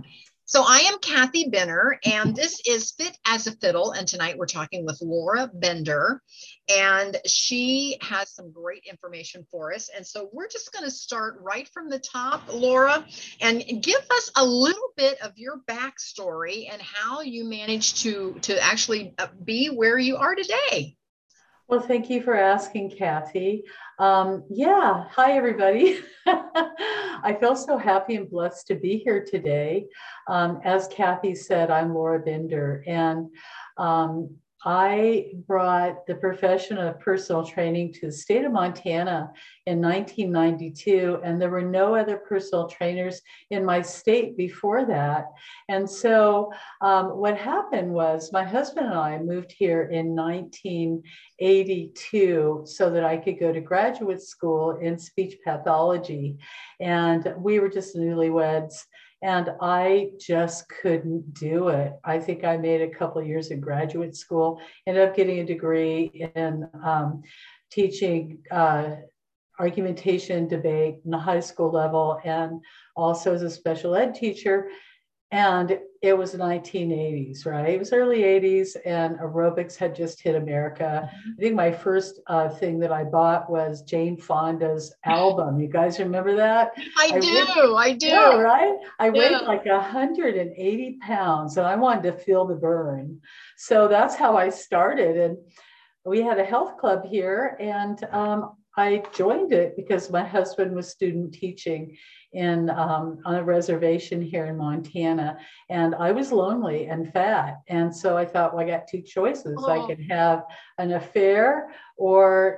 So I am Kathy Benner, and this is Fit as a Fiddle. And tonight we're talking with Laura Bender, and she has some great information for us. And so we're just going to start right from the top, Laura, and give us a little bit of your backstory and how you managed to actually be where you are today. Well, thank you for asking, Kathy. Yeah, hi, everybody. I feel so happy and blessed to be here today. As Kathy said, I'm Laura Bender, and um, I brought the profession of personal training to the state of Montana in 1992, and there were no other personal trainers in my state before that. And so what happened was my husband and I moved here in 1982 so that I could go to graduate school in speech pathology. And we were just newlyweds. And I just couldn't do it. I think I made a couple of years in graduate school, ended up getting a degree in teaching argumentation, debate in the high school level, and also as a special ed teacher. And it was the 1980s, right? It was early 80s, and aerobics had just hit America. I think my first thing that I bought was Jane Fonda's album. You guys remember that? I do. Yeah, right? I weighed Yeah. like 180 pounds, and I wanted to feel the burn. So that's how I started. And we had a health club here, and I joined it because my husband was student teaching on a reservation here in Montana, and I was lonely and fat, and so I thought, well, I got two choices. I can have an affair, or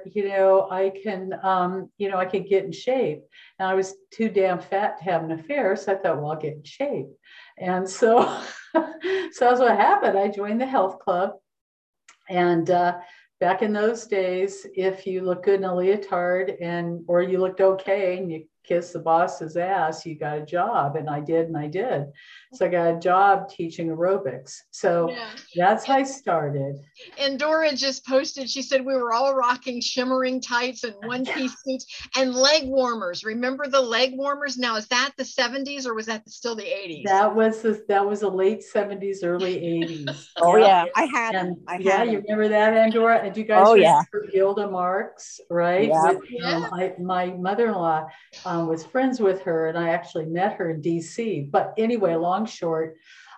I could get in shape. And I was too damn fat to have an affair, so I thought, well, I'll get in shape. And so, so that's what happened. I joined the health club, and back in those days, if you look good in a leotard or you looked okay and you kissed the boss's ass, you got a job. And I did. So I got a job teaching aerobics. So that's how I started. And Dora just posted, she said we were all rocking shimmering tights and one-piece suits and leg warmers. Remember the leg warmers? Now, is that the 70s or was that still the 80s? That was the late 70s, early 80s. Oh, yeah. I had them. You remember that, Andora? And you guys remember Gilda Marks, right? My mother-in-law was friends with her, and I actually met her in DC. But anyway, long short,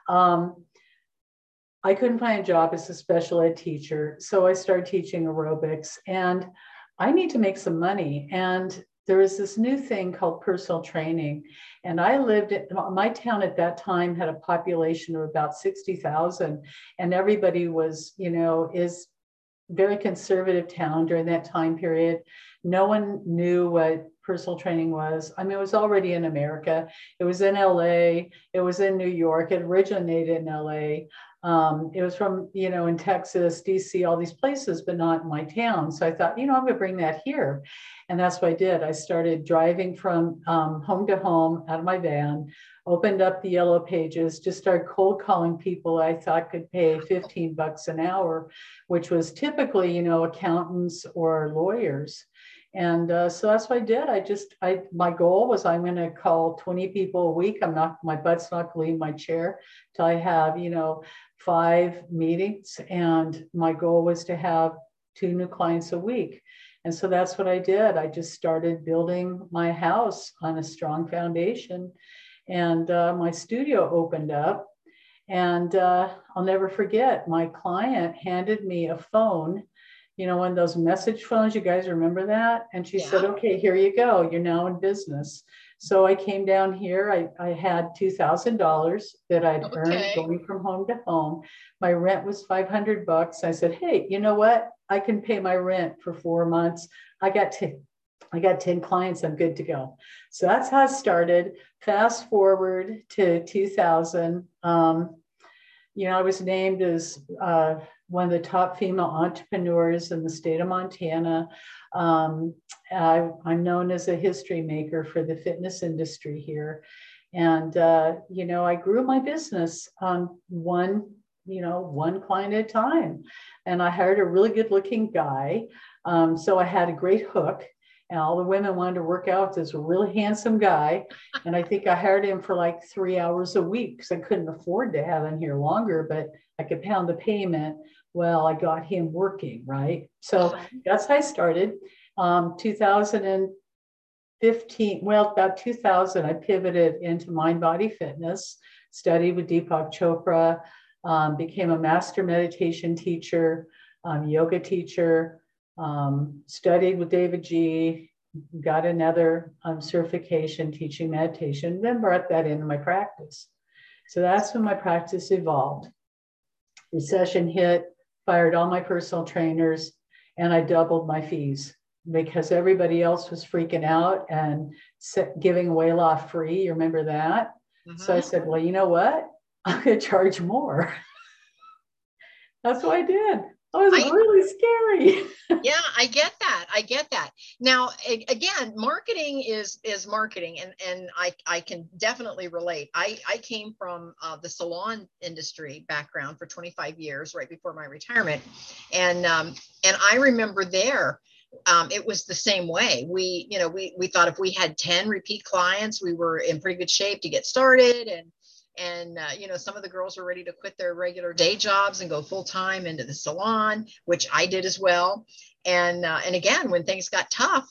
I couldn't find a job as a special ed teacher. So I started teaching aerobics, and I need to make some money. And there was this new thing called personal training. And I lived in my town at that time, had a population of about 60,000. And everybody was, is very conservative town during that time period. No one knew what personal training was. I mean, it was already in America. It was in LA. It was in New York. It originated in LA. It was from, in Texas, DC, all these places, but not in my town. So I thought, I'm going to bring that here. And that's what I did. I started driving from home to home out of my van, opened up the Yellow Pages, just started cold calling people I thought could pay $15 an hour, which was typically, accountants or lawyers. And so that's what I did. My goal was I'm going to call 20 people a week. My butt's not going to leave my chair till I have, 5 meetings. And my goal was to have 2 new clients a week. And so that's what I did. I just started building my house on a strong foundation. And my studio opened up. And I'll never forget, my client handed me a phone, one of those message phones. You guys remember that? And she said, okay, here you go. You're now in business. So I came down here. I had $2,000 that I'd earned going from home to home. My rent was $500. I said, hey, you know what? I can pay my rent for 4 months. I got 10 clients. I'm good to go. So that's how it started. Fast forward to 2000. I was named as one of the top female entrepreneurs in the state of Montana. I'm known as a history maker for the fitness industry here. And, I grew my business on one client at a time. And I hired a really good looking guy. So I had a great hook. And all the women wanted to work out with this really handsome guy. And I think I hired him for like 3 hours a week because I couldn't afford to have him here longer, but I could pound the payment. Well, I got him working, right? So that's how I started. 2015, well, about 2000, I pivoted into mind body fitness, studied with Deepak Chopra, became a master meditation teacher, yoga teacher, studied with David G, got another certification teaching meditation, then brought that into my practice. So that's when my practice evolved. Recession hit, fired all my personal trainers, and I doubled my fees because everybody else was freaking out and giving away law free. You remember that? Mm-hmm. So I said, well, you know what? I'm going to charge more. That's what I did. It was really scary. Yeah, I get that. I get that. Now, again, marketing is marketing, and I can definitely relate. I came from the salon industry background for 25 years, right before my retirement, and I remember there. It was the same way. We thought if we had 10 repeat clients, we were in pretty good shape to get started, and some of the girls were ready to quit their regular day jobs and go full time into the salon, which I did as well. And again, when things got tough,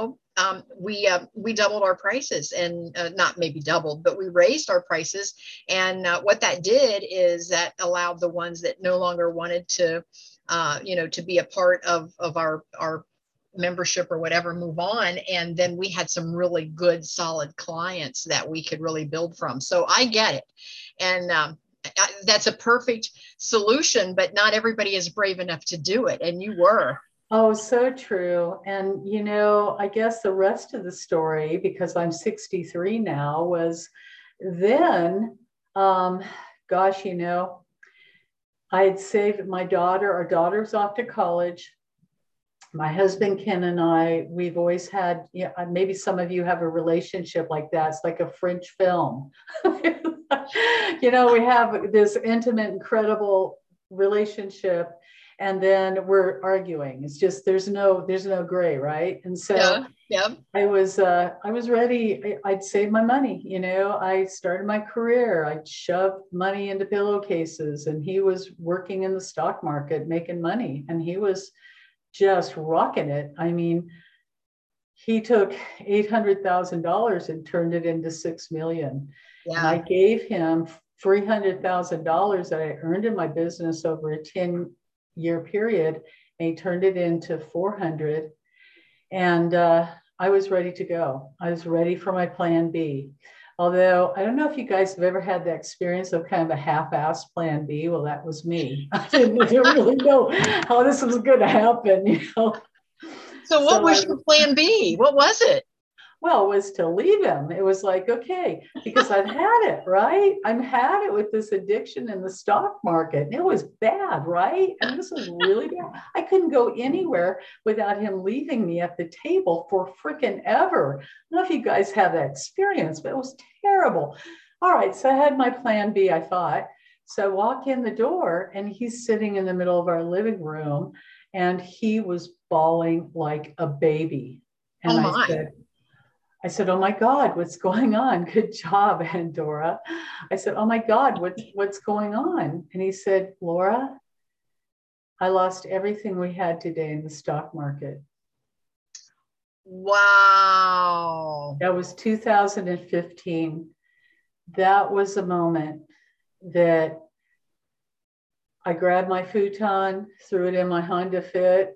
we doubled our prices, and not maybe doubled, but we raised our prices. And what that did is that allowed the ones that no longer wanted to, to be a part of our membership or whatever, move on. And then we had some really good, solid clients that we could really build from. So I get it. And that's a perfect solution, but not everybody is brave enough to do it. And you were. Oh, so true. And, I guess the rest of the story, because I'm 63 now, was then, I had saved my daughter. Our daughter's off to college. My husband, Ken, and I, we've always had, maybe some of you have a relationship like that. It's like a French film. We have this intimate, incredible relationship, and then we're arguing. It's just, there's no gray, right? And so yeah. I was ready. I'd saved my money. I started my career. I shoved money into pillowcases, and he was working in the stock market, making money, and he was just rocking it. I mean, he took $800,000 and turned it into $6 million. Yeah. And I gave him $300,000 that I earned in my business over a 10-year period, and he turned it into 400. And I was ready to go. I was ready for my plan B. Although I don't know if you guys have ever had the experience of kind of a half-assed plan B. Well, that was me. I didn't really know how this was going to happen. So what was your plan B? What was it? Well, it was to leave him. It was like, okay, because I've had it, right? I've had it with this addiction in the stock market. And it was bad, right? And this was really bad. I couldn't go anywhere without him leaving me at the table for freaking ever. I don't know if you guys have that experience, but it was terrible. All right, so I had my plan B, I thought. So I walk in the door, and he's sitting in the middle of our living room, and he was bawling like a baby. And I said, oh my God, what's going on? Good job, Andora. I said, oh my God, what's going on? And he said, Laura, I lost everything we had today in the stock market. Wow. That was 2015. That was a moment that I grabbed my futon, threw it in my Honda Fit,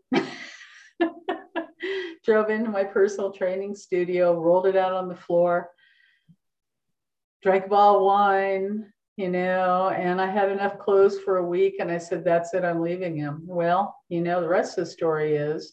drove into my personal training studio, rolled it out on the floor, drank a bottle of wine, and I had enough clothes for a week. And I said, that's it, I'm leaving him. Well, the rest of the story is,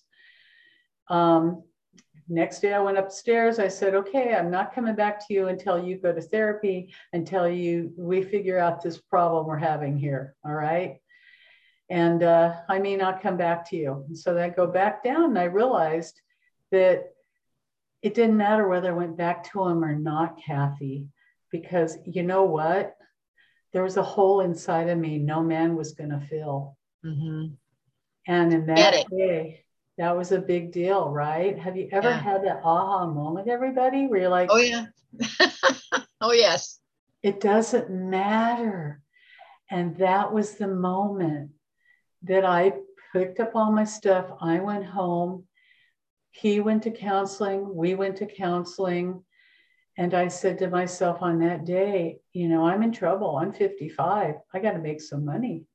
next day I went upstairs. I said, okay, I'm not coming back to you until you go to therapy, until we figure out this problem we're having here. All right. And I may not come back to you. And so then I go back down, and I realized that it didn't matter whether I went back to him or not, Kathy, because you know what? There was a hole inside of me no man was going to fill. Mm-hmm. And in that day, That was a big deal, right? Have you ever Yeah. had that aha moment, everybody, where you're like, Oh, yeah. Oh, yes. it doesn't matter. And that was the moment that I picked up all my stuff. I went home. He went to counseling. We went to counseling. And I said to myself on that day, I'm in trouble. I'm 55. I got to make some money.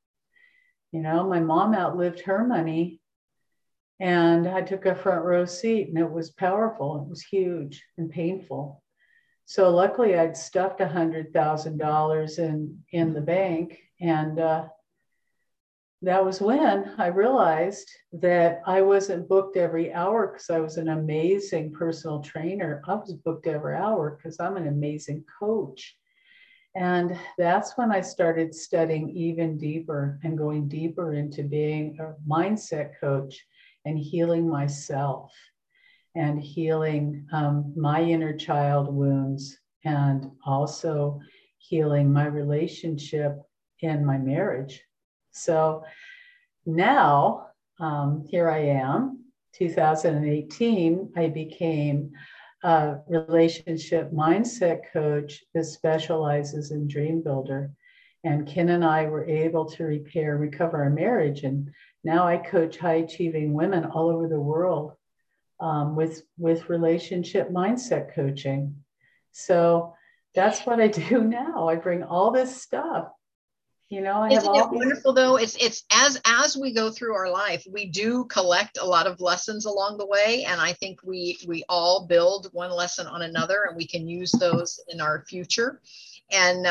My mom outlived her money, and I took a front row seat, and it was powerful. It was huge and painful. So luckily I'd stuffed $100,000 in the bank. And that was when I realized that I wasn't booked every hour because I was an amazing personal trainer. I was booked every hour because I'm an amazing coach. And that's when I started studying even deeper and going deeper into being a mindset coach and healing myself and healing my inner child wounds, and also healing my relationship in my marriage. So now, here I am, 2018, I became a relationship mindset coach that specializes in dream builder. And Ken and I were able to recover our marriage. And now I coach high achieving women all over the world with relationship mindset coaching. So that's what I do now. I bring all this stuff. I have Isn't it all these. wonderful though? It's as we go through our life, we do collect a lot of lessons along the way, and I think we all build one lesson on another, and we can use those in our future. And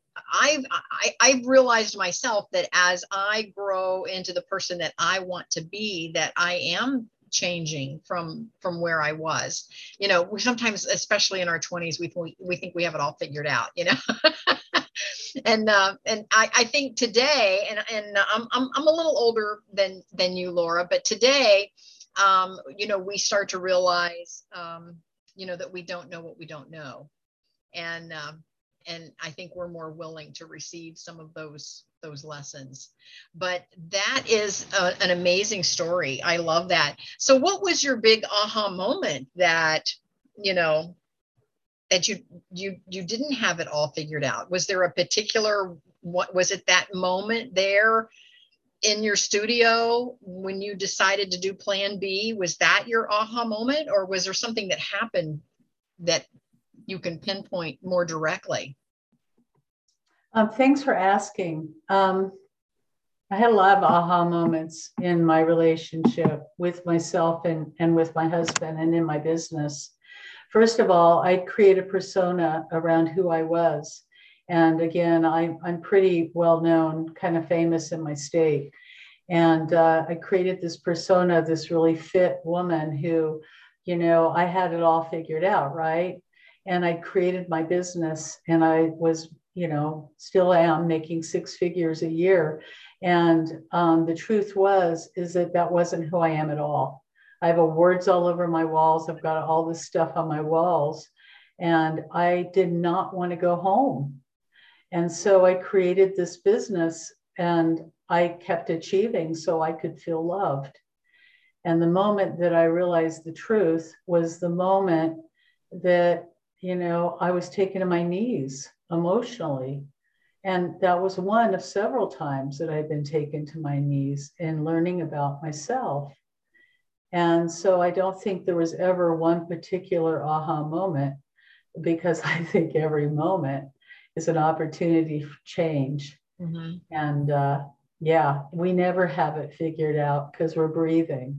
I've realized myself that as I grow into the person that I want to be, that I am changing from where I was. We sometimes, especially in our 20s, we think we have it all figured out. And I think today, and I'm a little older than you, Laura, but today, we start to realize, that we don't know what we don't know, and I think we're more willing to receive some of those lessons. But that is an amazing story. I love that. So, what was your big aha moment that that you didn't have it all figured out? Was there a particular, what was it, that moment there in your studio when you decided to do plan B? Was that your aha moment, or was there something that happened that you can pinpoint more directly? Thanks for asking. I had a lot of aha moments in my relationship with myself and with my husband and in my business. First of all, I created a persona around who I was. And again, I'm pretty well known, kind of famous in my state. And I created this persona, this really fit woman who, I had it all figured out, right? And I created my business, and I was, still am making 6 figures a year. And the truth is that wasn't who I am at all. I have awards all over my walls. I've got all this stuff on my walls, and I did not want to go home. And so I created this business, and I kept achieving so I could feel loved. And the moment that I realized the truth was the moment that, I was taken to my knees emotionally. And that was one of several times that I've been taken to my knees in learning about myself. And so I don't think there was ever one particular aha moment, because I think every moment is an opportunity for change. Mm-hmm. And yeah, we never have it figured out because we're breathing.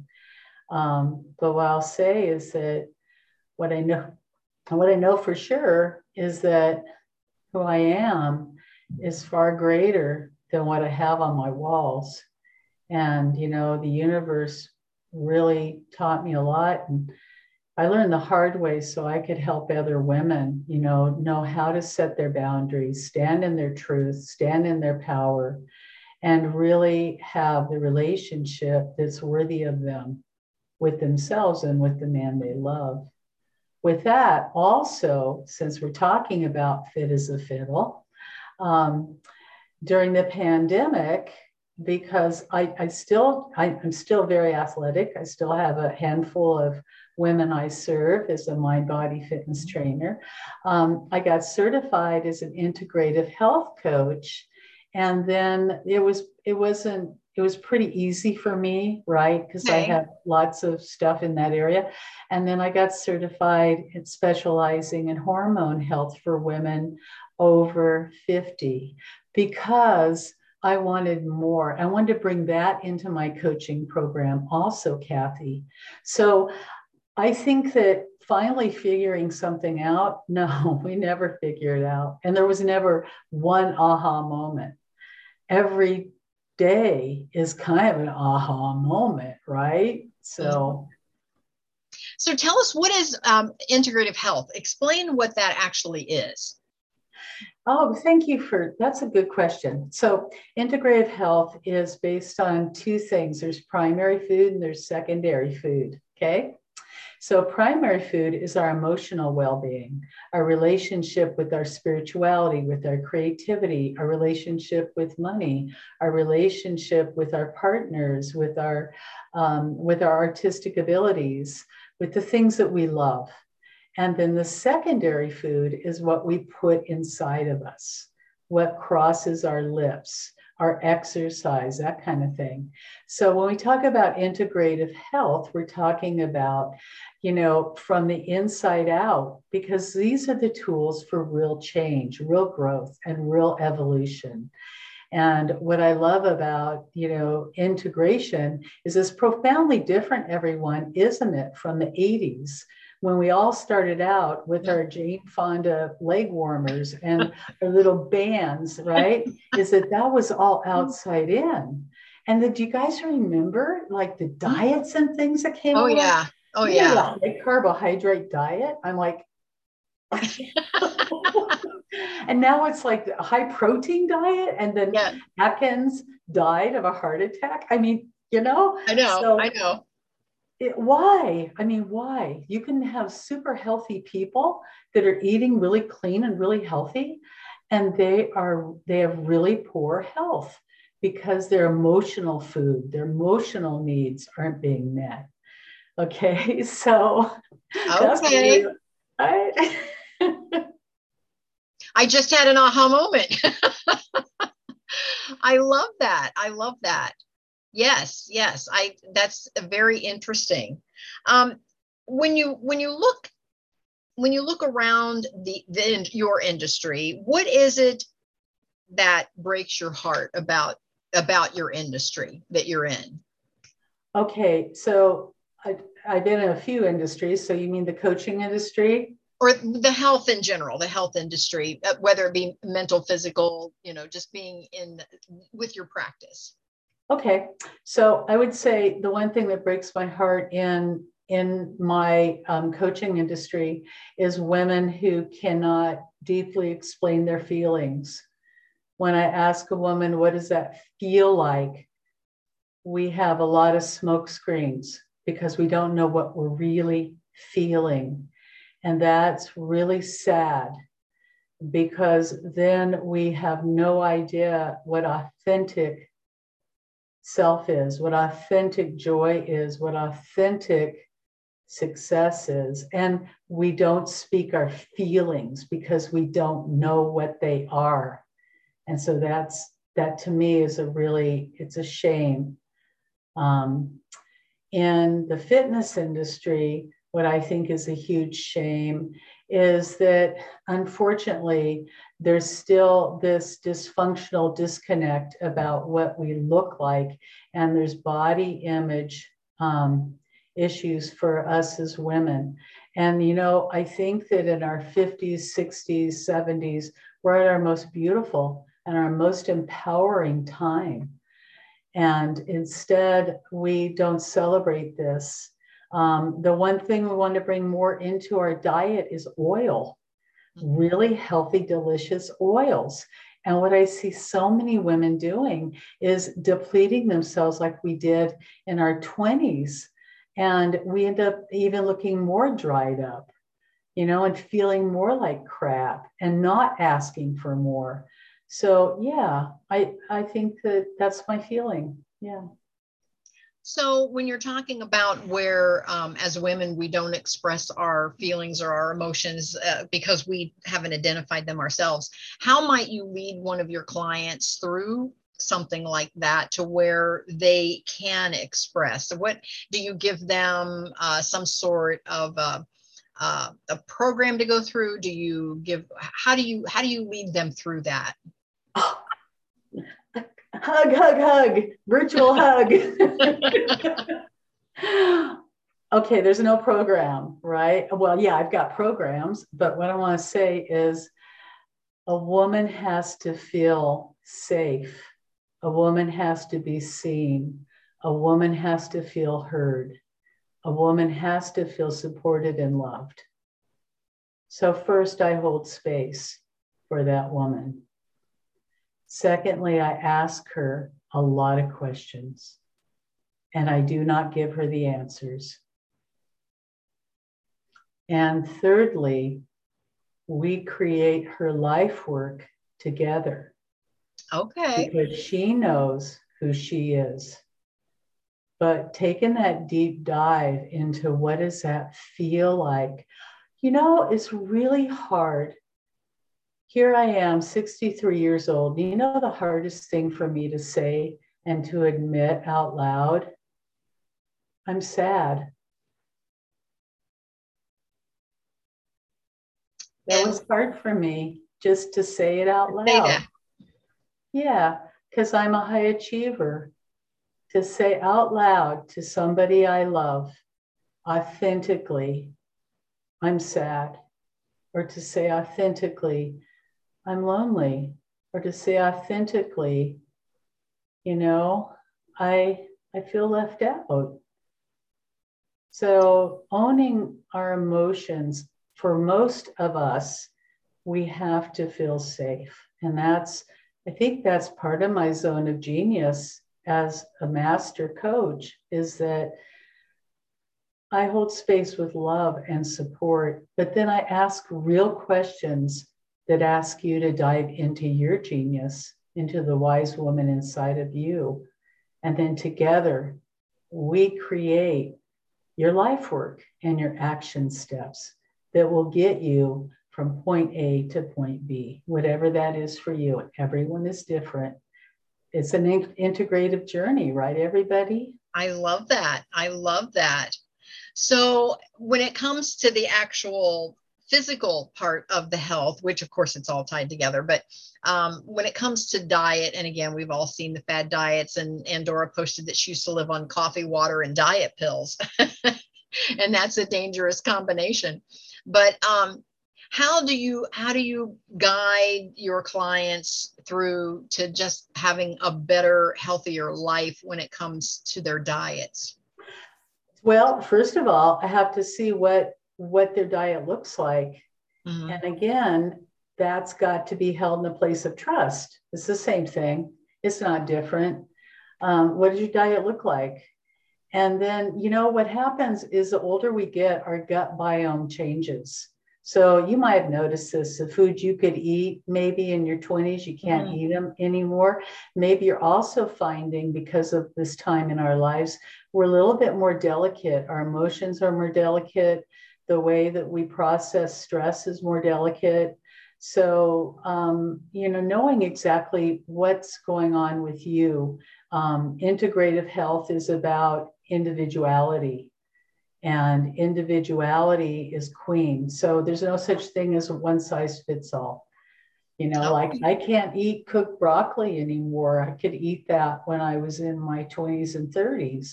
But what I'll say is that what I know for sure is that who I am is far greater than what I have on my walls. And, the universe really taught me a lot. And I learned the hard way so I could help other women, know how to set their boundaries, stand in their truth, stand in their power, and really have the relationship that's worthy of them with themselves and with the man they love. With that, also, since we're talking about fit as a fiddle, during the pandemic, because I'm still very athletic. I still have a handful of women I serve as a mind body fitness trainer. I got certified as an integrative health coach, and then it was pretty easy for me, right? Because I Okay. have lots of stuff in that area. And then I got certified in specializing in hormone health for women over 50 because I wanted more. I wanted to bring that into my coaching program also, Kathy. So I think that finally figuring something out, no, we never figure it out. And there was never one aha moment. Every day is kind of an aha moment, right? So, So tell us, what is integrative health? Explain what that actually is. oh, thank you that's a good question. So, integrative health is based on two things: there's primary food and there's secondary food. Okay. So, primary food is our emotional well being, our relationship with our spirituality, with our creativity, our relationship with money, our relationship with our partners, with our artistic abilities, with the things that we love. And then the secondary food is what we put inside of us, what crosses our lips, our exercise, that kind of thing. So when we talk about integrative health, we're talking about, from the inside out, because these are the tools for real change, real growth, and real evolution. And what I love about, integration is it's profoundly different, everyone, isn't it, from the 80s when we all started out with our Jane Fonda leg warmers and our little bands, right? Is that was all outside in. And then do you guys remember like the diets and things that came along? Yeah. Oh, we yeah. A high carbohydrate diet. I'm like, and now it's like a high protein diet. And then Atkins died of a heart attack. I mean, I know. So I know. Why? I mean, why? You can have super healthy people that are eating really clean and really healthy, and they have really poor health because their emotional food, their emotional needs aren't being met. Okay, so that's Okay. I just had an aha moment. I love that. I love that. Yes, that's very interesting. When you look around your industry, what is it that breaks your heart about your industry that you're in? Okay, so I've been in a few industries. So you mean the coaching industry? Or the health in general, the health industry, whether it be mental, physical, just being with your practice. Okay, so I would say the one thing that breaks my heart in my coaching industry is women who cannot deeply explain their feelings. When I ask a woman, what does that feel like? We have a lot of smoke screens because we don't know what we're really feeling. And that's really sad because then we have no idea what authentic self is, what authentic joy is, what authentic success is. And we don't speak our feelings because we don't know what they are. And so that to me is it's a shame. In the fitness industry, what I think is a huge shame is that unfortunately, there's still this dysfunctional disconnect about what we look like, and there's body image issues for us as women. And, I think that in our 50s, 60s, 70s, we're at our most beautiful and our most empowering time. And instead, we don't celebrate this. The one thing we want to bring more into our diet is oil, really healthy, delicious oils. And what I see so many women doing is depleting themselves like we did in our 20s. And we end up even looking more dried up, and feeling more like crap and not asking for more. So yeah, I think that that's my feeling. Yeah. So when you're talking about where, as women, we don't express our feelings or our emotions because we haven't identified them ourselves, how might you lead one of your clients through something like that to where they can express? So what do you give them some sort of a program to go through? Do you give, how do you lead them through that? Oh, hug, hug, hug, virtual hug. Okay, there's no program, right? Well, yeah, I've got programs, but what I want to say is a woman has to feel safe. A woman has to be seen. A woman has to feel heard. A woman has to feel supported and loved. So first, I hold space for that woman. Secondly, I ask her a lot of questions, and I do not give her the answers. And thirdly, we create her life work together. Okay. Because she knows who she is. But taking that deep dive into what does that feel like, it's really hard. Here I am, 63 years old. You know, the hardest thing for me to say and to admit out loud, I'm sad. That was hard for me just to say it out loud. Say that. Yeah, because I'm a high achiever. To say out loud to somebody I love, authentically, I'm sad. Or to say authentically, I'm lonely. Or to say authentically, I feel left out. So owning our emotions, for most of us, we have to feel safe. And I think that's part of my zone of genius as a master coach, is that I hold space with love and support, but then I ask real questions that ask you to dive into your genius, into the wise woman inside of you. And then together, we create your life work and your action steps that will get you from point A to point B, whatever that is for you. Everyone is different. It's an integrative journey, right, everybody? I love that. I love that. So when it comes to the actual physical part of the health, which of course it's all tied together, but when it comes to diet, and again, we've all seen the fad diets, and Dora posted that she used to live on coffee, water, and diet pills. And that's a dangerous combination. But how do you guide your clients through to just having a better, healthier life when it comes to their diets? Well, first of all, I have to see what their diet looks like. Mm-hmm. And again, that's got to be held in a place of trust. It's the same thing. It's not different. What does your diet look like? And then, what happens is the older we get, our gut biome changes. So you might have noticed this, the food you could eat maybe in your 20s, you can't eat them anymore. Maybe you're also finding, because of this time in our lives, we're a little bit more delicate. Our emotions are more delicate. The way that we process stress is more delicate. So, knowing exactly what's going on with you. Integrative health is about individuality, and individuality is queen. So there's no such thing as a one size fits all. Like I can't eat cooked broccoli anymore. I could eat that when I was in my 20s and 30s.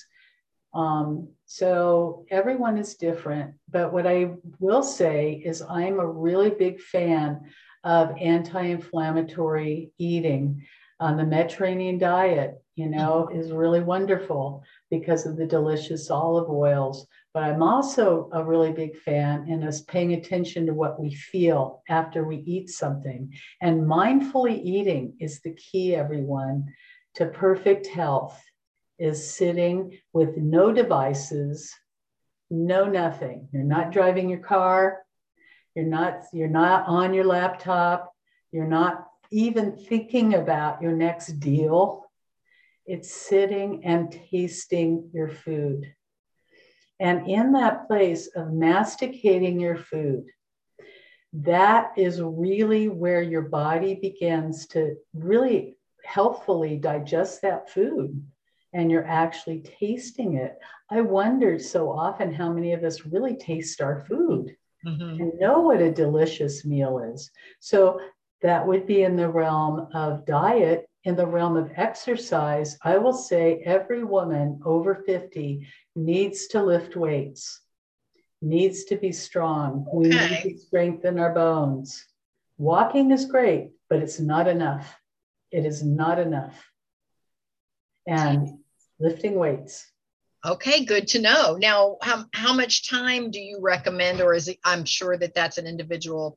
So everyone is different. But what I will say is I'm a really big fan of anti-inflammatory eating. The Mediterranean diet, is really wonderful because of the delicious olive oils. But I'm also a really big fan in us paying attention to what we feel after we eat something. And mindfully eating is the key, everyone, to perfect health, is sitting with no devices, no nothing. You're not driving your car. You're not on your laptop. You're not even thinking about your next deal. It's sitting and tasting your food. And in that place of masticating your food, that is really where your body begins to really healthfully digest that food, and you're actually tasting it. I wondered so often how many of us really taste our food and know what a delicious meal is. So that would be in the realm of diet. In the realm of exercise, I will say every woman over 50 needs to lift weights, needs to be strong. We need to strengthen our bones. Walking is great, but it's not enough. It is not enough. And lifting weights. Okay, good to know. Now, how much time do you recommend, or is it, I'm sure that that's an individual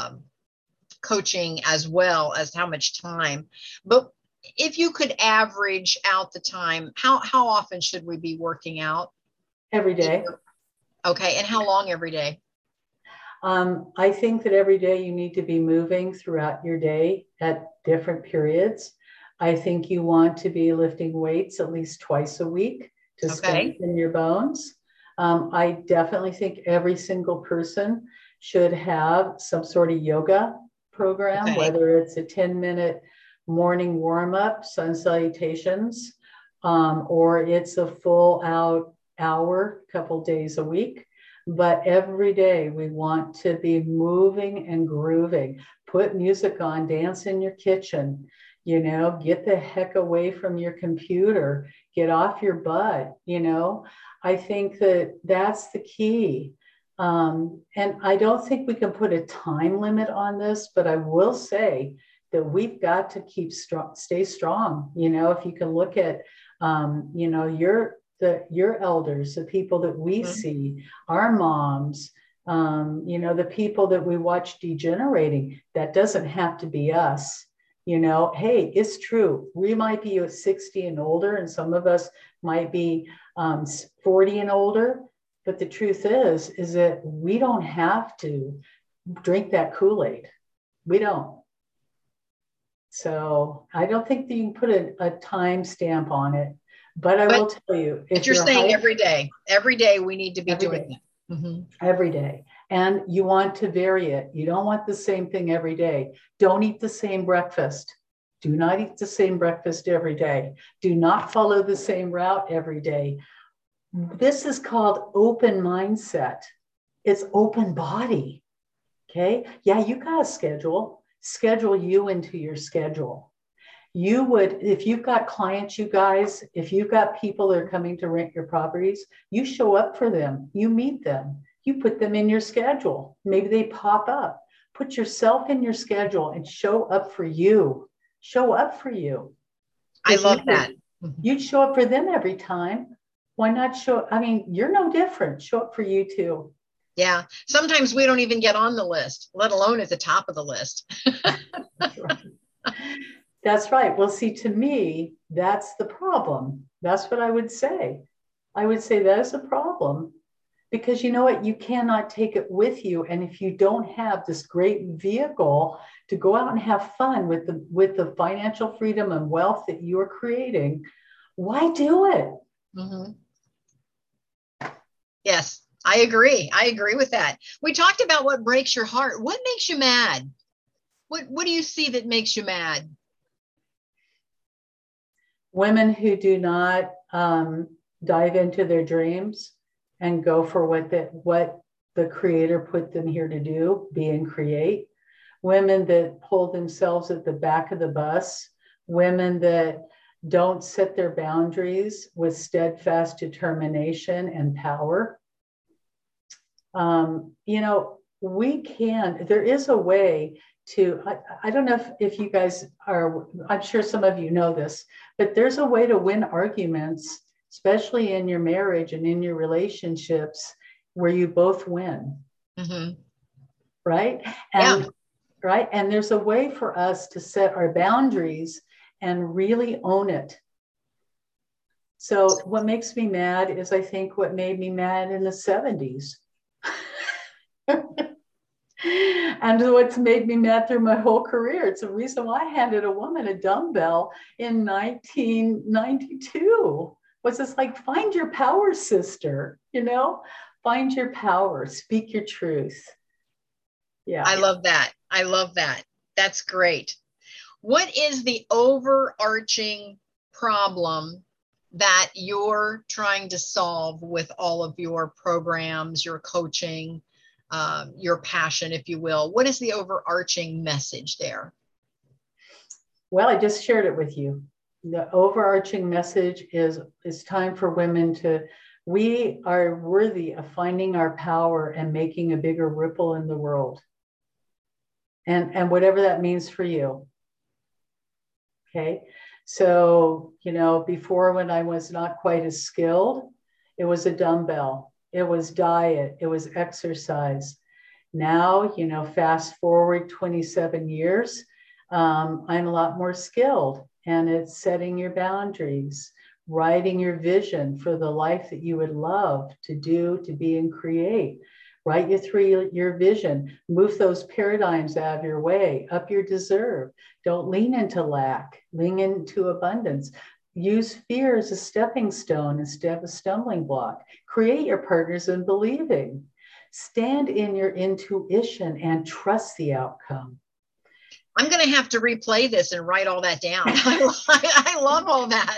coaching as well as how much time, but if you could average out the time, how often should we be working out? Every day. Okay, and how long every day? I think that every day you need to be moving throughout your day at different periods. I think you want to be lifting weights at least twice a week to strengthen your bones. I definitely think every single person should have some sort of yoga program, whether it's a 10-minute morning warm-up, sun salutations, or it's a full out hour, couple days a week. But every day we want to be moving and grooving. Put music on, dance in your kitchen, you know, get the heck away from your computer, get off your butt, you know. I think that that's the key. And I don't think we can put a time limit on this, but I will say that we've got to keep strong, stay strong. You know, if you can look at, you know, your elders, the people that we see, our moms, you know, the people that we watch degenerating, that doesn't have to be us. You know, hey, it's true. We might be 60 and older, and some of us might be 40 and older. But the truth is that we don't have to drink that Kool-Aid. We don't. So I don't think that you can put a time stamp on it. But I will tell you, if you're saying every day we need to be doing it. Every day. And you want to vary it. You don't want the same thing every day. Don't eat the same breakfast. Do not eat the same breakfast every day. Do not follow the same route every day. This is called open mindset. It's open body. Okay. Yeah, you got a schedule. Schedule you into your schedule. You would, if you've got clients, you guys, if you've got people that are coming to rent your properties, you show up for them, you meet them, you put them in your schedule. Maybe they pop up. Put yourself in your schedule and show up for you. Show up for you. I love that. You'd show up for them every time. Why not show? I mean, you're no different. Show up for you too. Yeah. Sometimes we don't even get on the list, let alone at the top of the list. That's right. That's right. Well, see, to me, that's the problem. That's what I would say. I would say that is a problem because you know what? You cannot take it with you. And if you don't have this great vehicle to go out and have fun with the financial freedom and wealth that you are creating, why do it? Yes, I agree. I agree with that. We talked about what breaks your heart. What makes you mad? What do you see that makes you mad? Women who do not dive into their dreams and go for what the creator put them here to do, be and create. Women that hold themselves at the back of the bus. Women that don't set their boundaries with steadfast determination and power. You know, there is a way to, I don't know if you guys are, I'm sure some of you know this, but there's a way to win arguments, especially in your marriage and in your relationships where you both win. Right? And, right. And there's a way for us to set our boundaries and really own it. So what makes me mad is I think what made me mad in the 70s. And what's made me mad through my whole career, it's the reason why I handed a woman a dumbbell in 1992. Was this like, find your power, sister, find your power, speak your truth. Yeah. I love that. I love that. That's great. What is the overarching problem that you're trying to solve with all of your programs, your coaching, your passion, if you will? What is the overarching message there? Well, I just shared it with you. The overarching message is it's time for women we are worthy of finding our power and making a bigger ripple in the world. And whatever that means for you. Okay. So, before, when I was not quite as skilled, it was a dumbbell, it was diet, it was exercise. Now, fast forward 27 years, I'm a lot more skilled, and it's setting your boundaries, writing your vision for the life that you would love to do, to be, and create. Write your 3-year vision, move those paradigms out of your way, up your deserve. Don't lean into lack, lean into abundance. Use fear as a stepping stone instead of a stumbling block. Create your partners in believing. Stand in your intuition and trust the outcome. I'm going to have to replay this and write all that down. I love all that.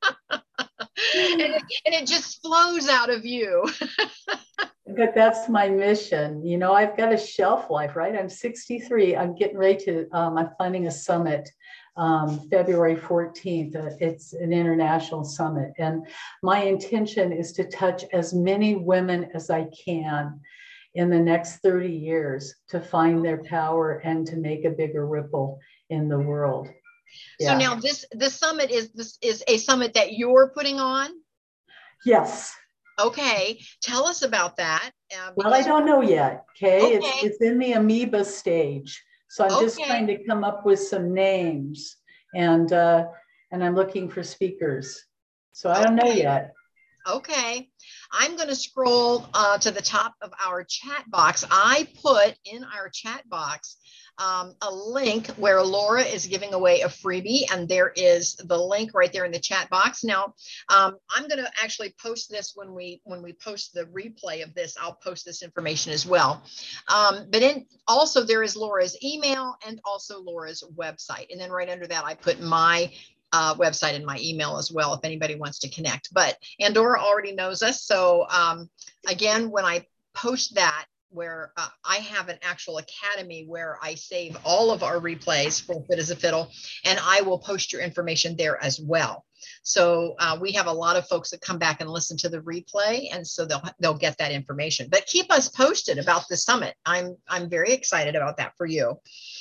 and it just flows out of you. But that's my mission. I've got a shelf life, right? I'm 63. I'm getting ready to, I'm planning a summit February 14th. It's an international summit. And my intention is to touch as many women as I can in the next 30 years to find their power and to make a bigger ripple in the world. Yeah. So now this summit is a summit that you're putting on? Yes. Okay. Tell us about that. Well, I don't know yet. Okay. It's in the amoeba stage. So I'm just trying to come up with some names, and I'm looking for speakers. So I don't know yet. Okay. I'm going to scroll to the top of our chat box. I put in our chat box a link where Laura is giving away a freebie, and there is the link right there in the chat box. Now, I'm going to actually post this when we post the replay of this. I'll post this information as well. But also there is Laura's email and also Laura's website, and then right under that I put my website and my email as well if anybody wants to connect. But Andorra already knows us. So again, when I post that, where I have an actual academy where I save all of our replays for Fit as a Fiddle, and I will post your information there as well. So we have a lot of folks that come back and listen to the replay, and so they'll get that information. But keep us posted about the summit. I'm very excited about that for you.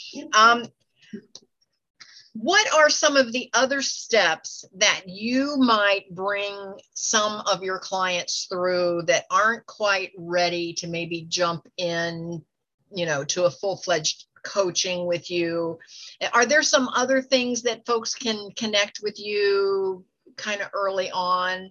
What are some of the other steps that you might bring some of your clients through that aren't quite ready to maybe jump in, to a full-fledged coaching with you? Are there some other things that folks can connect with you kind of early on?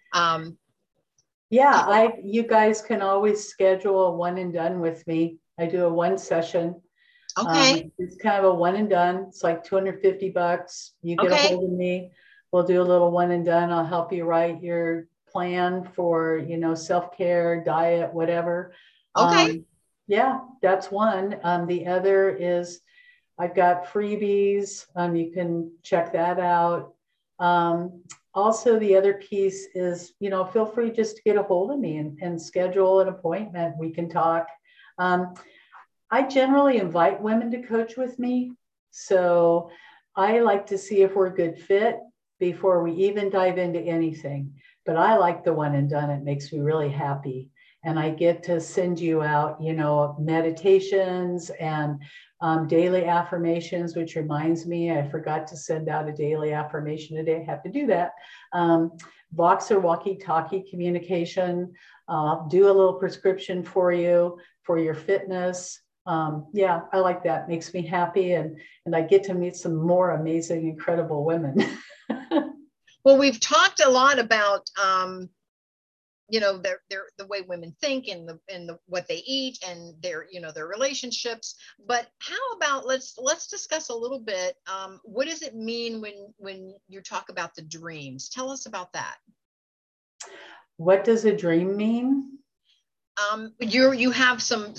You guys can always schedule a one and done with me. I do a one session. Okay. It's kind of a one and done. It's like $250. You get a hold of me. We'll do a little one and done. I'll help you write your plan for, self-care, diet, whatever. Okay. That's one. The other is I've got freebies. You can check that out. Also, the other piece is, feel free just to get a hold of me and schedule an appointment. We can talk. I generally invite women to coach with me. So I like to see if we're a good fit before we even dive into anything. But I like the one and done. It makes me really happy. And I get to send you out, meditations and daily affirmations, which reminds me, I forgot to send out a daily affirmation today. I have to do that. Voxer walkie-talkie communication. I'll do a little prescription for you for your fitness. I like that. Makes me happy. And I get to meet some more amazing, incredible women. Well, we've talked a lot about, their the way women think and the what they eat and their, their relationships. But how about let's discuss a little bit, what does it mean when you talk about the dreams? Tell us about that. What does a dream mean? You have some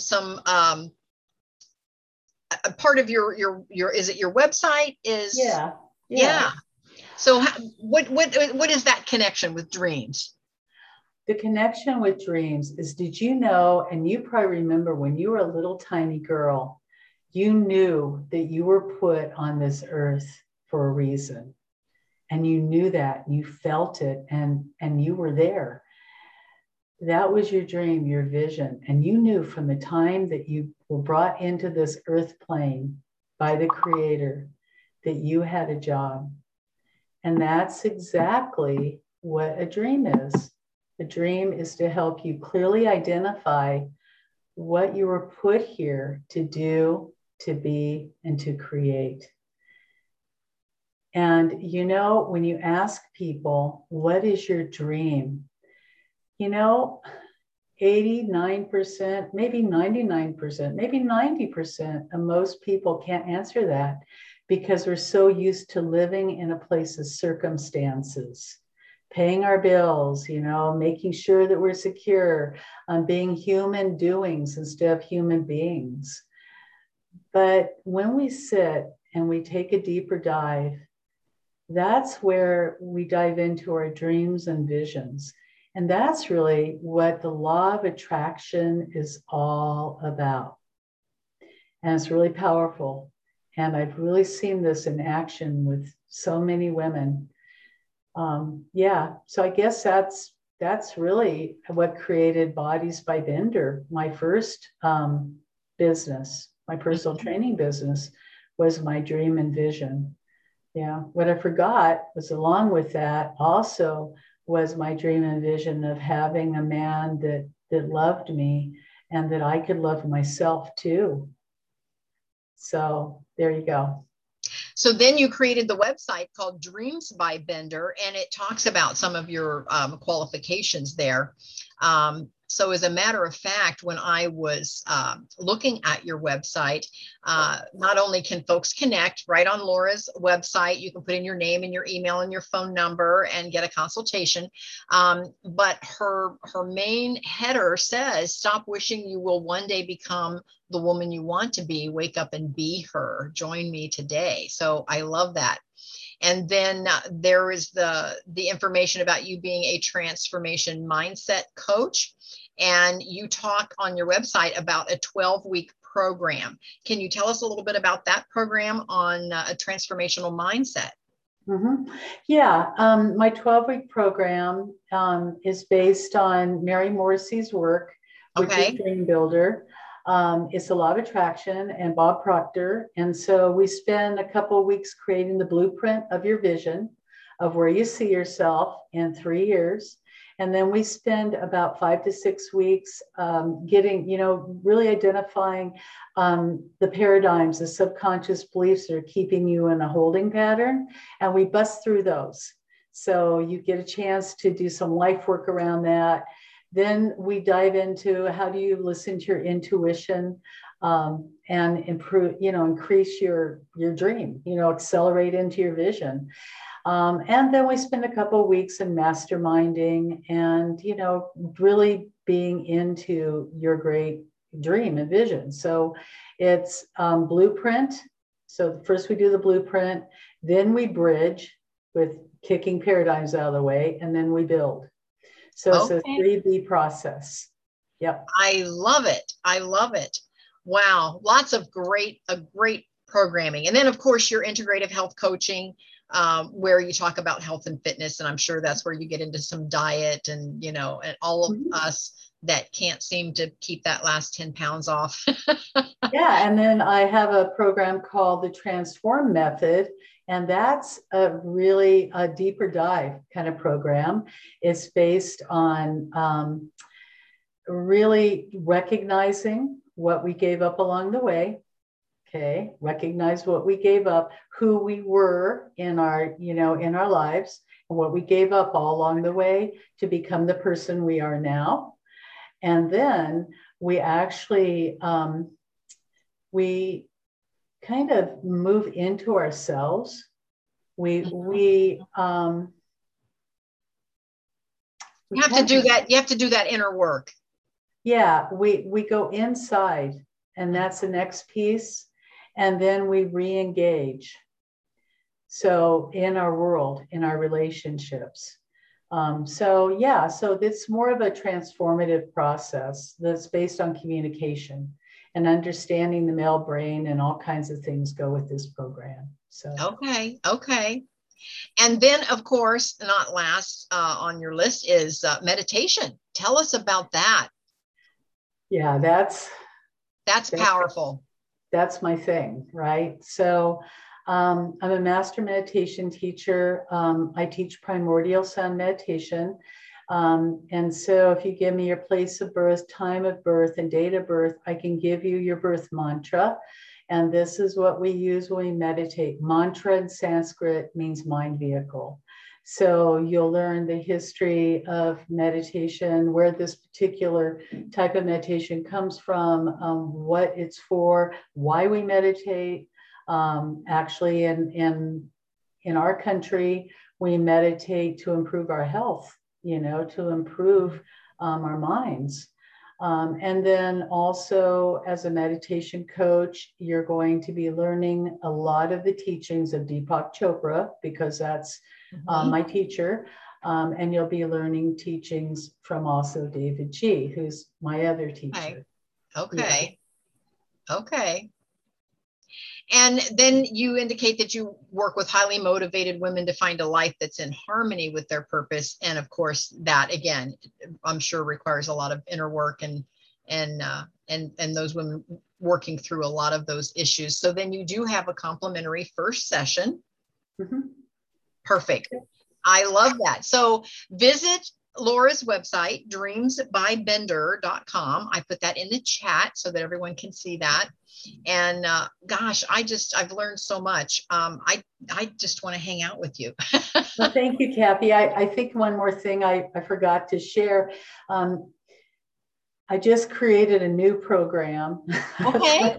a part of your is it your website is? Yeah. So what is that connection with dreams? The connection with dreams is, did you know, and you probably remember when you were a little tiny girl, you knew that you were put on this earth for a reason. And you knew that, you felt it, and you were there. That was your dream, your vision. And you knew from the time that you were brought into this earth plane by the Creator that you had a job. And that's exactly what a dream is. A dream is to help you clearly identify what you were put here to do, to be, and to create. And when you ask people, what is your dream? 89%, maybe 99%, maybe 90% of most people can't answer that because we're so used to living in a place of circumstances, paying our bills, making sure that we're secure, being human doings instead of human beings. But when we sit and we take a deeper dive, that's where we dive into our dreams and visions. And that's really what the law of attraction is all about. And it's really powerful. And I've really seen this in action with so many women. So I guess that's really what created Bodies by Bender. My first business, my personal training business, was my dream and vision. Yeah. What I forgot was, along with that also was my dream and vision of having a man that loved me and that I could love myself too. So there you go. So then you created the website called Dreams by Bender, and it talks about some of your qualifications there. So as a matter of fact, when I was looking at your website, not only can folks connect right on Laura's website, you can put in your name and your email and your phone number and get a consultation. But her main header says, stop wishing you will one day become the woman you want to be, wake up and be her, join me today. So I love that. And then there is the information about you being a transformation mindset coach. And you talk on your website about a 12-week program. Can you tell us a little bit about that program on a transformational mindset? Mm-hmm. Yeah, my 12-week program is based on Mary Morrissey's work, which is Dream Builder. It's a law of attraction and Bob Proctor. And so we spend a couple of weeks creating the blueprint of your vision of where you see yourself in 3 years. And then we spend about 5 to 6 weeks getting, really identifying the paradigms, the subconscious beliefs that are keeping you in a holding pattern. And we bust through those. So you get a chance to do some life work around that. Then we dive into how do you listen to your intuition and improve, increase your dream, accelerate into your vision. And then we spend a couple of weeks in masterminding and, really being into your great dream and vision. So it's blueprint. So first we do the blueprint, then we bridge with kicking paradigms out of the way, and then we build. So it's a 3B process. Yep. I love it. I love it. Wow. Lots of great programming. And then of course your integrative health coaching, where you talk about health and fitness. And I'm sure that's where you get into some diet and, and all of us that can't seem to keep that last 10 pounds off. Yeah. And then I have a program called the Transform Method. And that's a really a deeper dive kind of program. It's based on really recognizing what we gave up along the way. Okay, recognize what we gave up, who we were in our, in our lives, and what we gave up all along the way to become the person we are now. And then we actually, we kind of move into ourselves. You have to do that. You have to do that inner work. Yeah, we go inside, and that's the next piece. And then we re-engage. So in our world, in our relationships. So it's more of a transformative process that's based on communication and understanding the male brain, and all kinds of things go with this program. So okay. And then, of course, not last on your list is meditation. Tell us about that. Yeah, that's powerful. That's my thing, right? So I'm a master meditation teacher. I teach primordial sound meditation. And so if you give me your place of birth, time of birth, and date of birth, I can give you your birth mantra. And this is what we use when we meditate. Mantra in Sanskrit means mind vehicle. So you'll learn the history of meditation, where this particular type of meditation comes from, what it's for, why we meditate. Actually, in our country, we meditate to improve our health, to improve our minds. And then also, as a meditation coach, you're going to be learning a lot of the teachings of Deepak Chopra, because that's my teacher. And you'll be learning teachings from also David G., who's my other teacher. Okay. And then you indicate that you work with highly motivated women to find a life that's in harmony with their purpose. And of course, that again, I'm sure requires a lot of inner work and those women working through a lot of those issues. So then you do have a complimentary first session. Mm-hmm. Perfect. I love that. So visit Laura's website, dreamsbybender.com. I put that in the chat so that everyone can see that. And gosh, I've learned so much. I just want to hang out with you. Well, thank you, Kathy. I think one more thing I forgot to share. I just created a new program. Okay.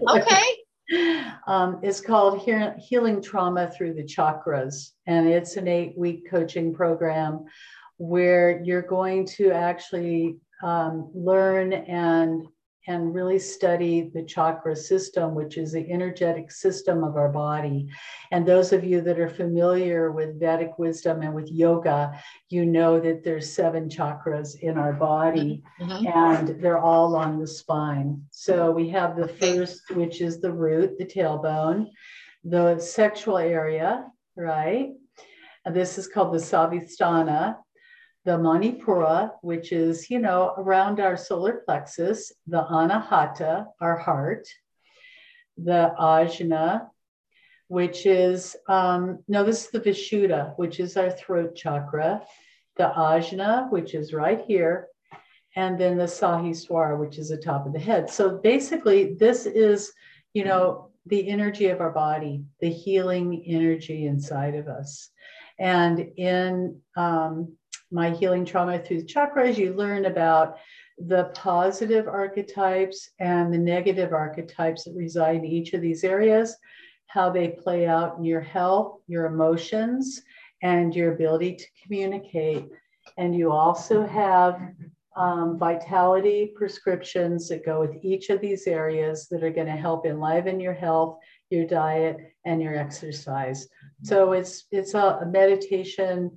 It's called Healing Trauma Through the Chakras. And it's an 8-week coaching program where you're going to actually learn and really study the chakra system, which is the energetic system of our body. And those of you that are familiar with Vedic wisdom and with yoga, you know that there's 7 chakras in our body, and they're all along the spine. So we have the first, which is the root, the tailbone, the sexual area, right? And this is called the Svadhisthana. The Manipura, which is, around our solar plexus, the Anahata, our heart, the Ajna, which is, this is the Vishuddha, which is our throat chakra, the Ajna, which is right here, and then the Sahasrara, which is the top of the head. So basically, this is, the energy of our body, the healing energy inside of us. And in my Healing Trauma Through the Chakras, you learn about the positive archetypes and the negative archetypes that reside in each of these areas, how they play out in your health, your emotions, and your ability to communicate. And you also have vitality prescriptions that go with each of these areas that are going to help enliven your health, your diet, and your exercise. So it's a meditation,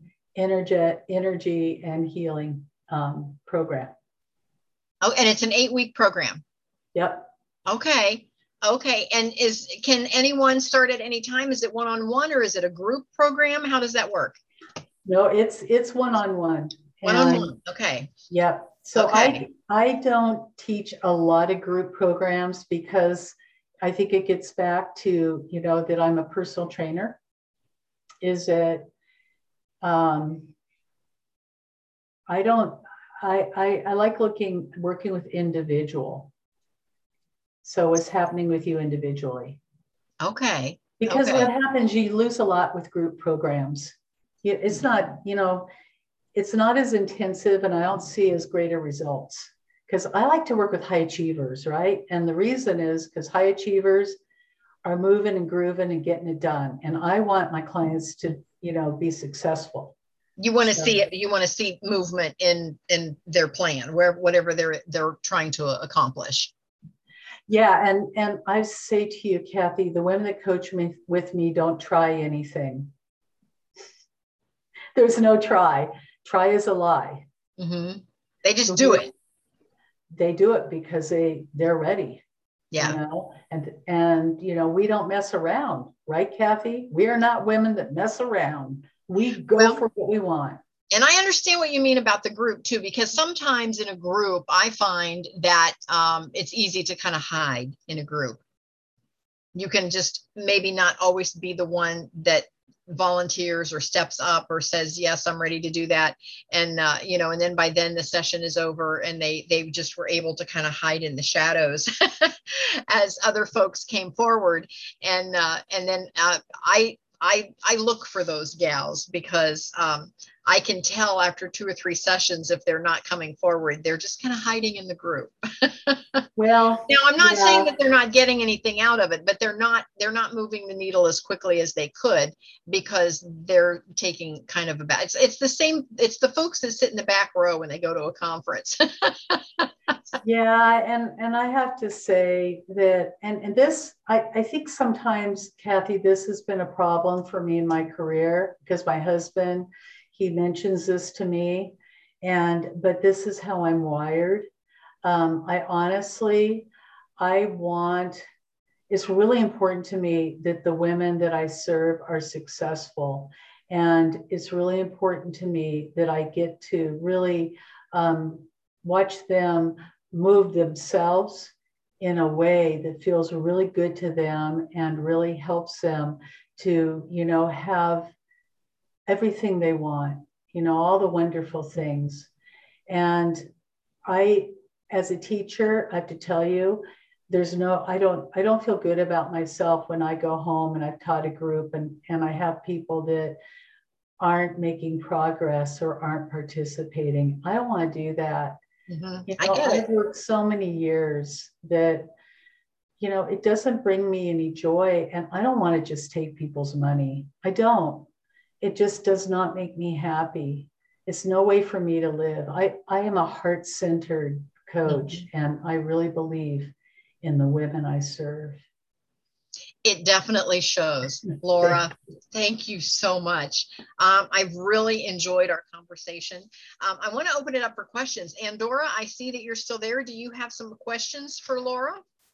energy and healing program. Oh, and it's an 8-week program. Yep. Okay. And can anyone start at any time? Is it one-on-one or is it a group program? How does that work? No, it's one-on-one. One-on-one. Okay. Yep. So I don't teach a lot of group programs because I think it gets back to, that I'm a personal trainer. I like working with individual. So what's happening with you individually? Okay. Because what happens, you lose a lot with group programs. It's not, it's not as intensive, and I don't see as greater results because I like to work with high achievers, right? And the reason is because high achievers are moving and grooving and getting it done. And I want my clients to, be successful. You want to see it. You want to see movement in their plan, whatever they're trying to accomplish. Yeah, and I say to you, Kathy, the women that coach me with me don't try anything. There's no try. Try is a lie. Mm-hmm. They just do it. They do it because they're ready. Yeah. And we don't mess around, right, Kathy? We are not women that mess around. We go for what we want. And I understand what you mean about the group too, because sometimes in a group, I find that it's easy to kind of hide in a group. You can just maybe not always be the one that volunteers or steps up or says, yes, I'm ready to do that. And, and then by then the session is over and they just were able to kind of hide in the shadows as other folks came forward. And then I look for those gals because I can tell after 2 or 3 sessions if they're not coming forward. They're just kind of hiding in the group. Well, now I'm not saying that they're not getting anything out of it, but they're not moving the needle as quickly as they could because they're taking kind of it's the same. It's the folks that sit in the back row when they go to a conference. Yeah, and I have to say that, and this, I think sometimes, Kathy, this has been a problem for me in my career because my husband, he mentions this to me, but this is how I'm wired. It's really important to me that the women that I serve are successful. And it's really important to me that I get to really watch them move themselves in a way that feels really good to them and really helps them to, have everything they want, all the wonderful things. And as a teacher, I have to tell you, I don't feel good about myself when I go home and I've taught a group and I have people that aren't making progress or aren't participating. I don't want to do that. Mm-hmm. I've worked so many years that, it doesn't bring me any joy, and I don't want to just take people's money. I don't. It just does not make me happy. It's no way for me to live. I am a heart-centered coach, and I really believe in the women I serve. It definitely shows. Laura, thank you so much. I've really enjoyed our conversation. I want to open it up for questions. Andorra, I see that you're still there. Do you have some questions for Laura?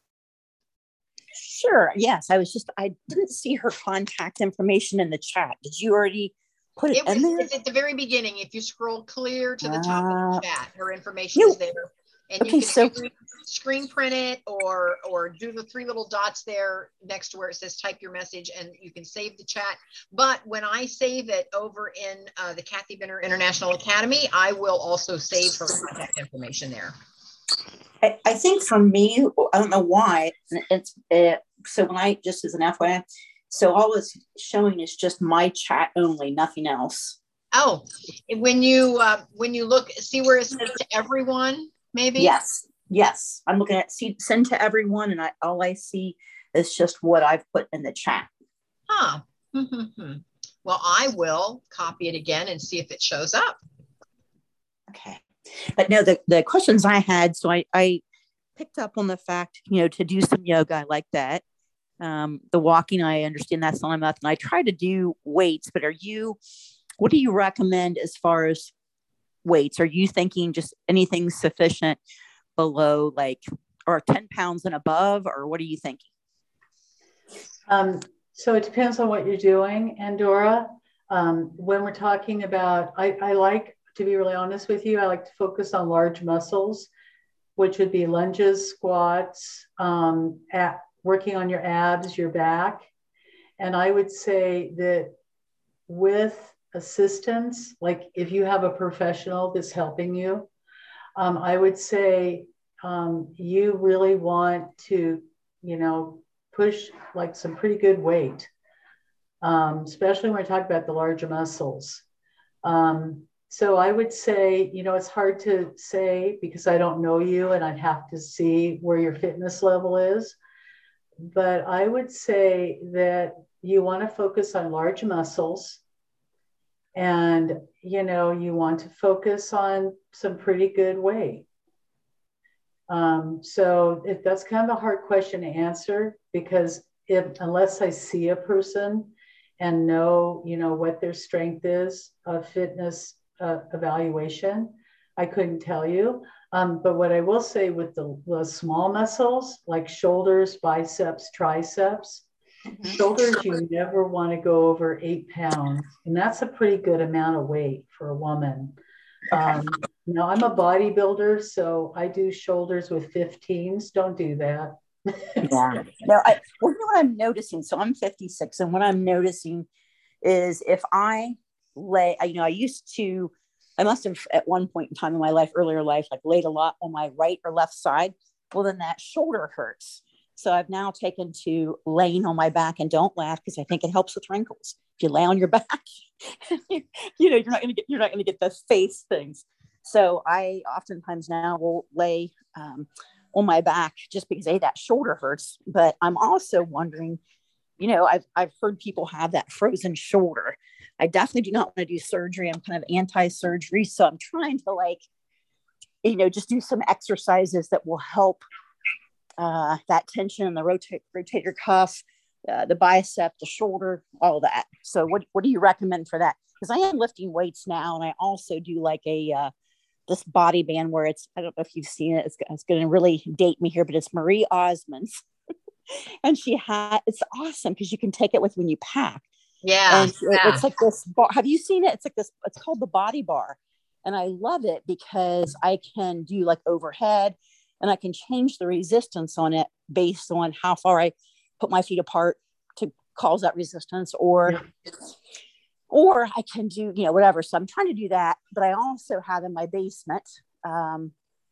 Sure. Yes. I didn't see her contact information in the chat. Did you already put it in there? It's at the very beginning. If you scroll clear to the top of the chat, her information is there. And you can screen print it or do the 3 little dots there next to where it says type your message, and you can save the chat. But when I save it over in the Kathy Benner International Academy, I will also save her contact information there. I think for me, I don't know why, so when I, just as an FYI, so all it's showing is just my chat only, nothing else. Oh, when you look, see where it says to everyone, maybe? Yes. I'm looking at send to everyone, and all I see is just what I've put in the chat. Huh. Well, I will copy it again and see if it shows up. Okay. But no, the questions I had, so I picked up on the fact, to do some yoga, I like that. The walking, I understand that's not enough. And I try to do weights, but what do you recommend as far as weights? Are you thinking just anything sufficient below or 10 pounds and above, or what are you thinking? So it depends on what you're doing, Andorra. When we're talking about, I like, to be really honest with you, I like to focus on large muscles, which would be lunges, squats, working on your abs, your back. And I would say that with assistance, like if you have a professional that's helping you, I would say you really want to, push like some pretty good weight. especially when we talk about the larger muscles. So I would say, it's hard to say because I don't know you and I'd have to see where your fitness level is. But I would say that you want to focus on large muscles and, you want to focus on some pretty good weight. So that's kind of a hard question to answer because unless I see a person and know, what their strength is of fitness evaluation, I couldn't tell you. But what I will say with the small muscles like shoulders, biceps, triceps, shoulders, you never want to go over 8 pounds. And that's a pretty good amount of weight for a woman. Okay. Now I'm a bodybuilder, so I do shoulders with 15s. Don't do that. Yeah. No, you know what I'm noticing? So I'm 56, and what I'm noticing is if I lay, I must have at one point in time in my life, earlier life, like laid a lot on my right or left side. Well, then that shoulder hurts. So I've now taken to laying on my back, and don't laugh because I think it helps with wrinkles. If you lay on your back, you're not going to get the face things. So I oftentimes now will lay on my back just because that shoulder hurts. But I'm also wondering, I've heard people have that frozen shoulder. I definitely do not want to do surgery. I'm kind of anti-surgery. So I'm trying to just do some exercises that will help that tension in the rotator cuff, the bicep, the shoulder, all that. So what do you recommend for that? Because I am lifting weights now, and I also do like this body band where I don't know if you've seen it. It's going to really date me here, but it's Marie Osmond's. And it's awesome because you can take it with when you pack. Yeah. And it's like this bar. Have you seen it? It's like this, it's called the Body Bar. And I love it because I can do like overhead and I can change the resistance on it based on how far I put my feet apart to cause that resistance or I can do, whatever. So I'm trying to do that, but I also have in my basement, what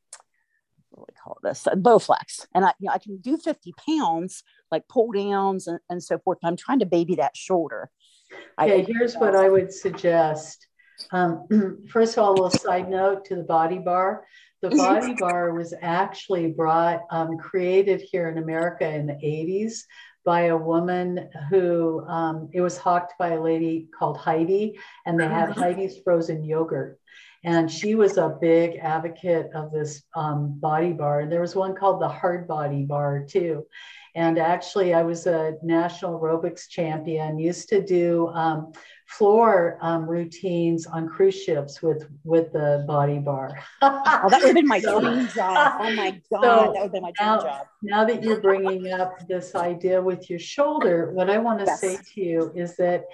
do we call this? Bowflex. And I can do 50 pounds, like pull downs and so forth. I'm trying to baby that shoulder. Okay, here's what I would suggest. First of all, a little side note to the Body Bar. The Body Bar was actually created here in America in the 80s by a woman who, it was hawked by a lady called Heidi, and they had Heidi's frozen yogurt. And she was a big advocate of this Body Bar. And there was one called the Hard Body Bar too. And actually I was a national aerobics champion, used to do floor routines on cruise ships with the Body Bar. Oh, that would have been my dream job. Oh my God, that would have been my dream job. Now that you're bringing up this idea with your shoulder, what I want to say to you is that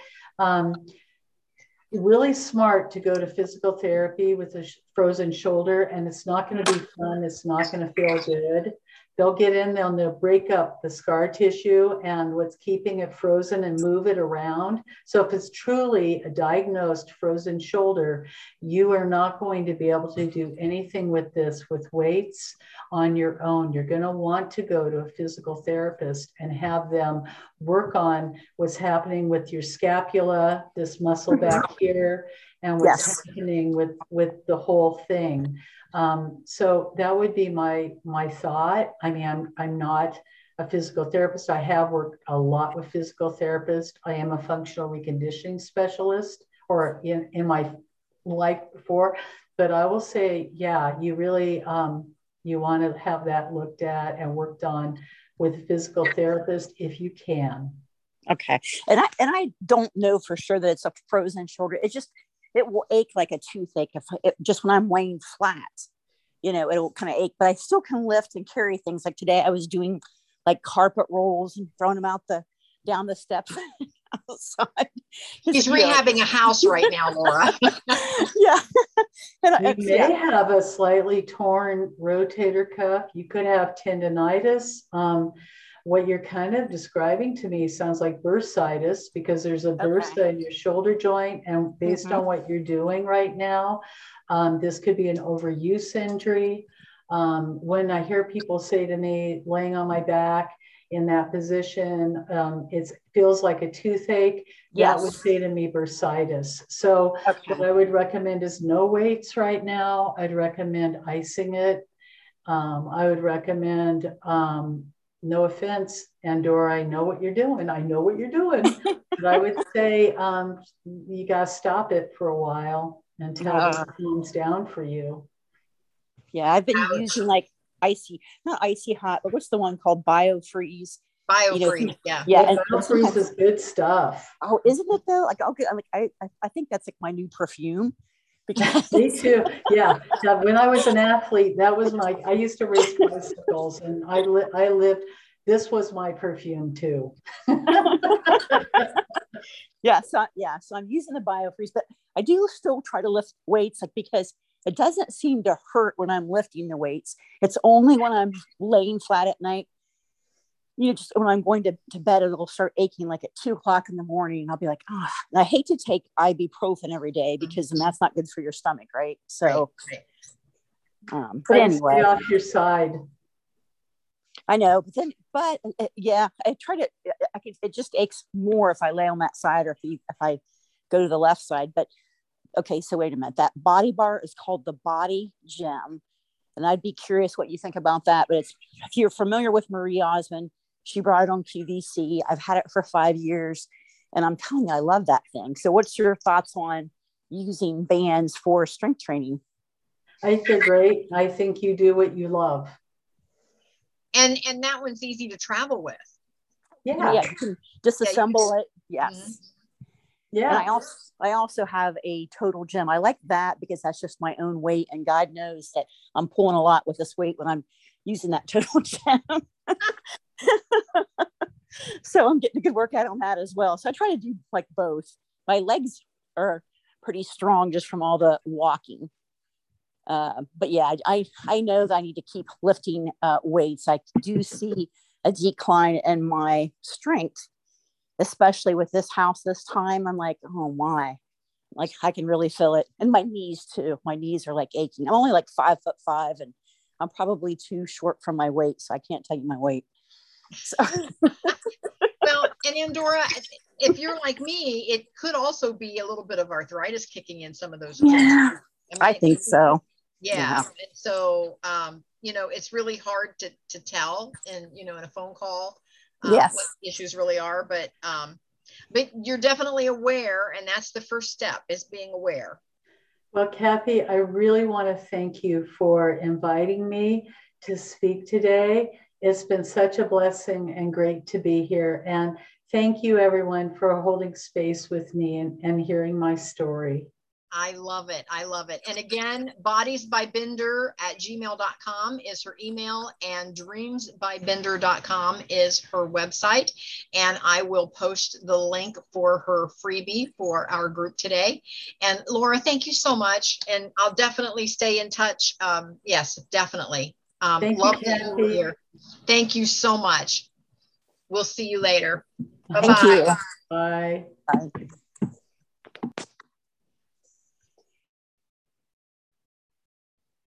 really smart to go to physical therapy with a frozen shoulder, and it's not going to be fun. It's not going to feel good. They'll get in there and they'll break up the scar tissue and what's keeping it frozen and move it around. So if it's truly a diagnosed frozen shoulder, you are not going to be able to do anything with this with weights on your own. You're going to want to go to a physical therapist and have them work on what's happening with your scapula, this muscle back here, and what's happening with the whole thing. So that would be my thought. I mean, I'm not a physical therapist. I have worked a lot with physical therapists. I am a functional reconditioning specialist, or in my life before. But I will say, yeah, you really you want to have that looked at and worked on with a physical therapist if you can. Okay, and I don't know for sure that it's a frozen shoulder. It will ache like a toothache just when I'm laying flat, it'll kind of ache, but I still can lift and carry things. Like today I was doing like carpet rolls and throwing them down the steps outside. He's rehabbing a house right now, Laura. Yeah. You may have a slightly torn rotator cuff. You could have tendonitis. What you're kind of describing to me sounds like bursitis, because there's a bursa in your shoulder joint. And based on what you're doing right now, this could be an overuse injury. When I hear people say to me, laying on my back, in that position. It feels like a toothache. Yes. That would say to me bursitis. So Okay. what I would recommend is no weights right now. I'd recommend icing it. I would recommend, no offense, Andorra, I know what you're doing. I know what you're doing. But I would say you got to stop it for a while until it calms down for you. Yeah, I've been using like not icy hot, but what's the one called BioFreeze? BioFreeze, yeah. Yeah, BioFreeze is good stuff. Oh, isn't it though? Like, okay, I think that's like my new perfume. Because me too. Yeah. When I was an athlete, that was I used to race bicycles, and I lived. This was my perfume too. So I'm using the BioFreeze, but I do still try to lift weights, like, because it doesn't seem to hurt when I'm lifting the weights. It's only when I'm laying flat at night, just when I'm going to bed, it'll start aching like at 2:00 in the morning. I'll be like, oh, and I hate to take ibuprofen every day because that's not good for your stomach. Right. So, but anyway, stay off your side. I know, but I try to, it just aches more if I lay on that side or if I go to the left side. But okay, so wait a minute. That body bar is called the Body Gem. And I'd be curious what you think about that. But if you're familiar with Marie Osmond, she brought it on QVC. I've had it for 5 years, and I'm telling you, I love that thing. So what's your thoughts on using bands for strength training? I think they're great. I think you do what you love. And that one's easy to travel with. Yeah. You can disassemble it. Yes. Mm-hmm. Yeah. And I also have a Total Gym. I like that because that's just my own weight, and God knows that I'm pulling a lot with this weight when I'm using that Total Gym. So I'm getting a good workout on that as well. So I try to do like both. My legs are pretty strong just from all the walking. But yeah, I know that I need to keep lifting weights. I do see a decline in my strength, especially with this house this time. I'm like, oh my, like I can really feel it. And my knees too. My knees are like aching. I'm only like 5'5", and I'm probably too short for my weight. So I can't tell you my weight. So. Well, and Andorra, if you're like me, it could also be a little bit of arthritis kicking in some of those joints. Yeah, I think so. Yeah. So, it's really hard to tell in a phone call yes. what the issues really are, but you're definitely aware, and that's the first step, is being aware. Well, Kathy, I really want to thank you for inviting me to speak today. It's been such a blessing and great to be here. And thank you, everyone, for holding space with me and hearing my story. I love it. I love it. And again, bodiesbybender@gmail.com is her email, and dreamsbybender.com is her website. And I will post the link for her freebie for our group today. And Laura, thank you so much. And I'll definitely stay in touch. Yes, definitely. Thank love you, Kathy. Here. Thank you so much. We'll see you later. Thank you. Bye. Bye.